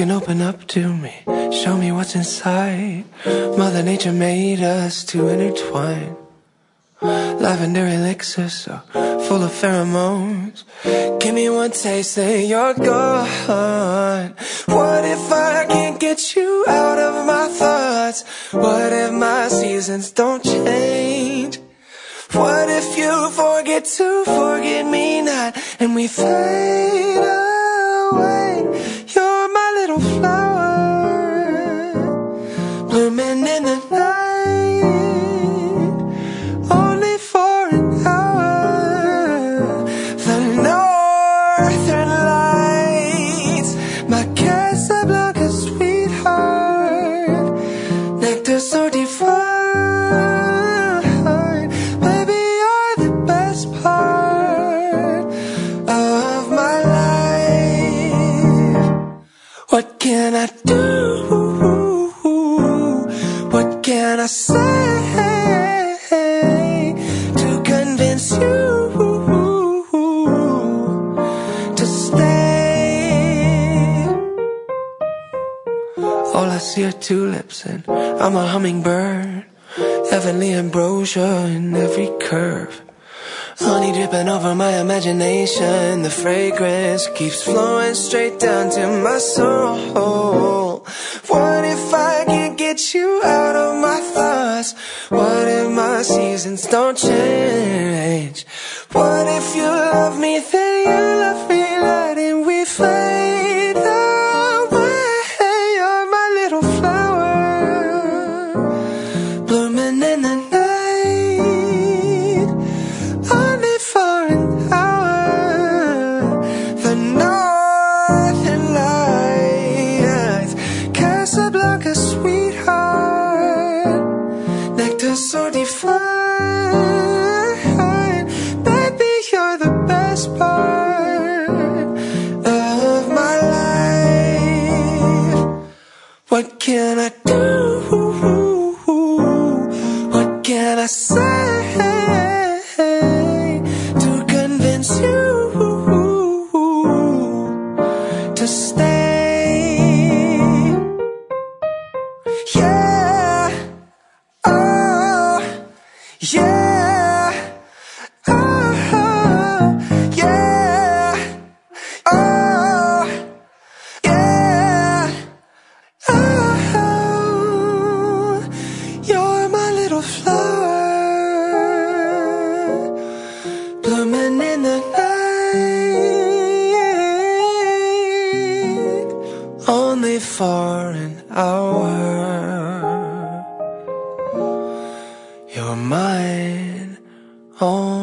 can open up to me, show me what's inside. Mother Nature made us to intertwine. Lavender elixir so full of pheromones. Give me one taste and you're gone. What if I can't get you out of my thoughts? What if my seasons don't change? What if you forget to forget me not, and we fade away? You're my little flower, blooming in the night, only for an hour. The northern lights, my Casablanca sweetheart, nectar so divine. What can I do? What can I say to convince you to stay? All I see are tulips and I'm a hummingbird, heavenly ambrosia in every curve. Honey dripping over my imagination, the fragrance keeps flowing straight down to my soul. What if I can't get you out of my thoughts? What if my seasons don't change? What if you love me, then you love me not, and we fade away? You're my little flower, blooming in the night, only for an hour. The northern lights, Casablanca sweetheart, nectar so divine. Baby, you're the best part of my life. What can I do? What can I say to convince you to stay? Yeah, oh, yeah, oh, yeah, oh, yeah, oh. You're my little flower, blooming in the night, only for an hour. You're mine, oh.